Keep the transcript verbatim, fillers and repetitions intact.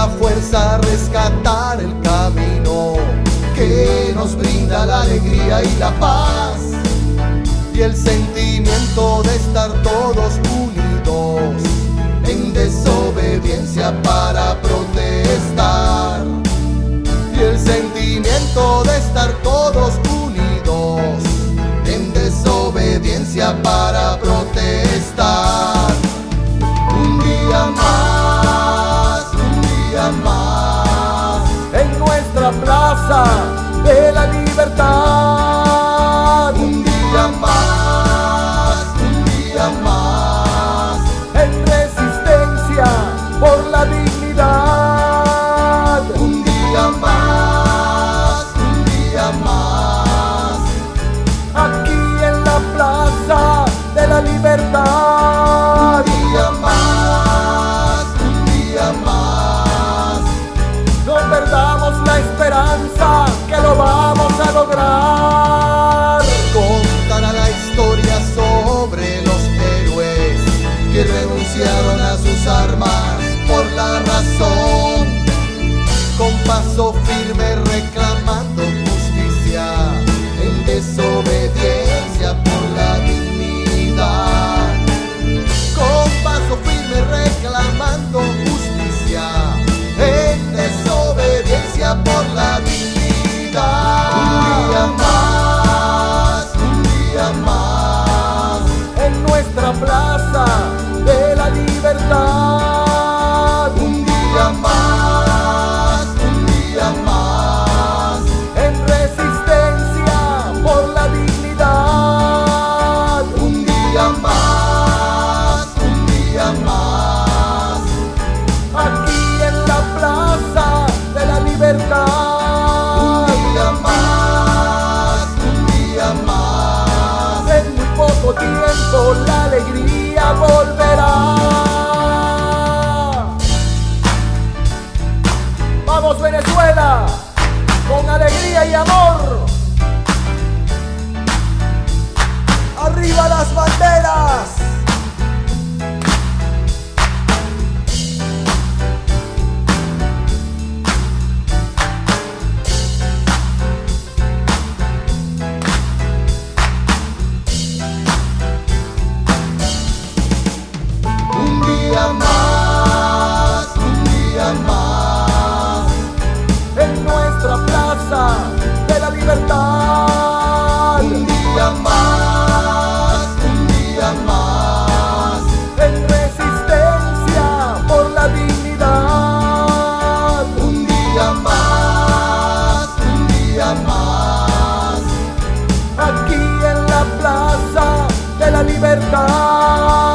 la fuerza a rescatar el camino que nos brinda la alegría y la paz, y el sentimiento de estar todos unidos en desobediencia para protestar, y el sentimiento de estar todos unidos en desobediencia para protestar. Un día más, un día más, en nuestra plaza de la libertad. Un día más, un día más, en resistencia por la dignidad. un día más, un día más, Aquí en la plaza de la libertad. un día más, un día más. No perdamos la esperanza que lo vamos a lograr. Contará la historia sobre los héroes que renunciaron a sus armas por la razón, con paso firme reclamando justicia en desobediencia por la dignidad. Con paso firme reclamando justicia en desobediencia por la dignidad. Un día más, un día más, En nuestra plaza de la libertad. un día más, un día más, En resistencia por la dignidad. un día más, un día más, Aquí en la plaza de la libertad. un día más, un día más. En muy poco tiempo la alegría volverá. Vamos Venezuela, con alegría y amor. Arriba las banderas. Un día más, un día más, En nuestra plaza de la libertad. un día más, un día más, En resistencia por la dignidad. un día más, un día más, Aquí en la plaza de la libertad.